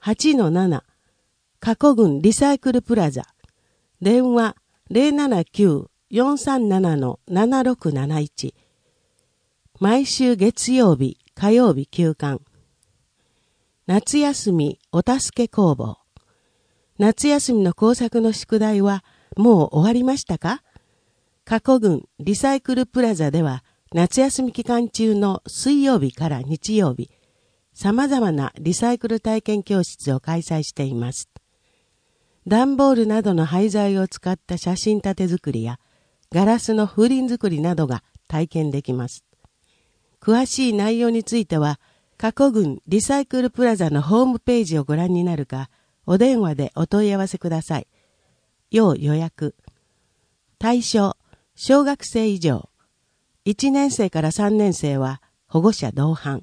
8-7、過去郡リサイクルプラザ。電話079-437-7671。毎週月曜日、火曜日休館。夏休みお助け工房。夏休みの工作の宿題はもう終わりましたか？過去郡リサイクルプラザでは夏休み期間中の水曜日から日曜日、様々なリサイクル体験教室を開催しています。段ボールなどの廃材を使った写真立て作りやガラスの風鈴作りなどが体験できます。詳しい内容については、過去郡リサイクルプラザのホームページをご覧になるか、お電話でお問い合わせください。要予約。対象、小学生以上。1年生から3年生は保護者同伴。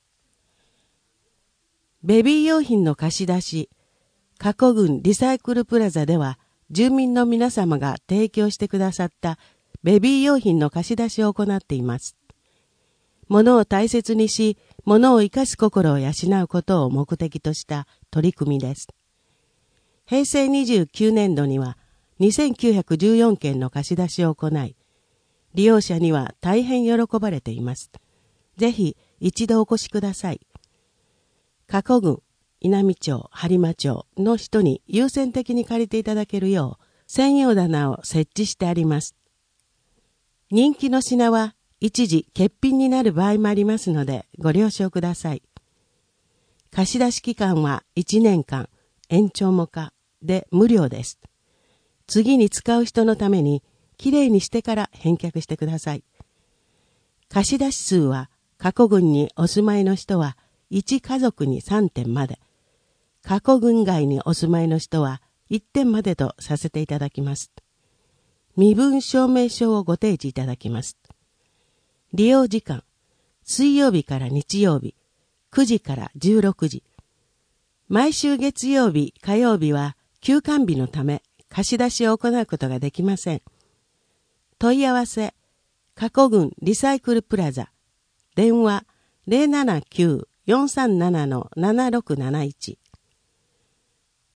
ベビー用品の貸し出し。過去郡リサイクルプラザでは、住民の皆様が提供してくださったベビー用品の貸し出しを行っています。物を大切にし、物を生かす心を養うことを目的とした取り組みです。平成29年度には2914件の貸し出しを行い、利用者には大変喜ばれています。ぜひ一度お越しください。過去郡、稲美町、播磨町の人に優先的に借りていただけるよう専用棚を設置してあります。人気の品は一時欠品になる場合もありますのでご了承ください。貸し出し期間は1年間、延長も可で無料です。次に使う人のためにきれいにしてから返却してください。貸し出し数は過去郡にお住まいの人は1家族に3点まで、過去郡外にお住まいの人は1点までとさせていただきます。身分証明書をご提示いただきます。利用時間、水曜日から日曜日、9時から16時。毎週月曜日、火曜日は休館日のため貸し出しを行うことができません。問い合わせ、過去郡リサイクルプラザ。電話079-437-7671。